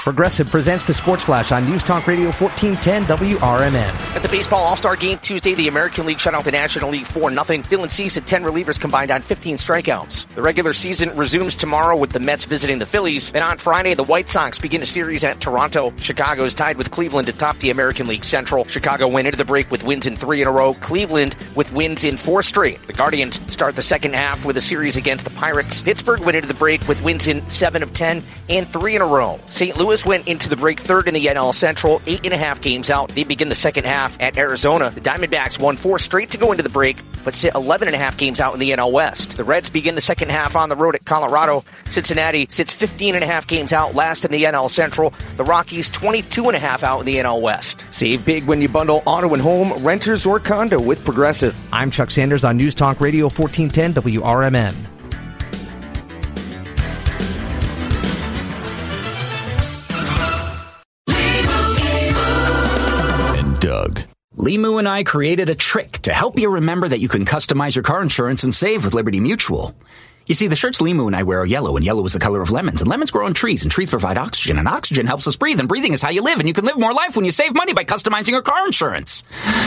Progressive presents the Sports Flash on News Talk Radio 1410 WRMN. At the Baseball All-Star Game Tuesday, the American League shut out the National League 4-0. Dylan Cease had 10 relievers combined on 15 strikeouts. The regular season resumes tomorrow with the Mets visiting the Phillies. And on Friday, the White Sox begin a series at Toronto. Chicago is tied with Cleveland to top the American League Central. Chicago went into the break with wins in 3 in a row. Cleveland with wins in 4 straight. The Guardians start the second half with a series against the Pirates. Pittsburgh went into the break with wins in 7 of 10 and 3 in a row. St. Louis went into the break third in the NL Central, 8.5 games out. They begin the second half at Arizona. The Diamondbacks won 4 straight to go into the break, but sit 11.5 games out in the NL West. The Reds begin the second half on the road at Colorado. Cincinnati sits 15.5 games out, last in the NL Central. The Rockies 22.5 out in the NL West. Save big when you bundle auto and home, renters, or condo with Progressive. I'm Chuck Sanders on News Talk Radio 1410 WRMN. Doug. Limu and I created a trick to help you remember that you can customize your car insurance and save with Liberty Mutual. You see, the shirts Limu and I wear are yellow, and yellow is the color of lemons, and lemons grow on trees, and trees provide oxygen, and oxygen helps us breathe, and breathing is how you live, and you can live more life when you save money by customizing your car insurance.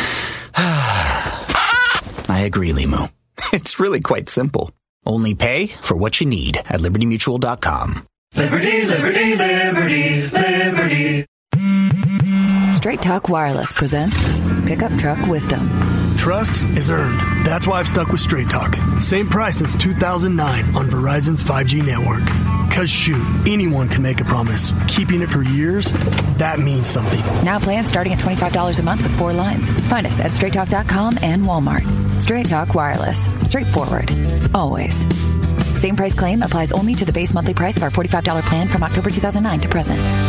I agree, Limu. It's really quite simple. Only pay for what you need at LibertyMutual.com. Liberty, liberty, liberty, liberty. Straight Talk Wireless presents Pickup Truck Wisdom. Trust is earned. That's why I've stuck with Straight Talk. Same price since 2009 on Verizon's 5G network. Cause shoot, anyone can make a promise. Keeping it for years, that means something. Now plans starting at $25 a month with 4 lines. Find us at StraightTalk.com and Walmart. Straight Talk Wireless. Straightforward. Always. Same price claim applies only to the base monthly price of our $45 plan from October 2009 to present.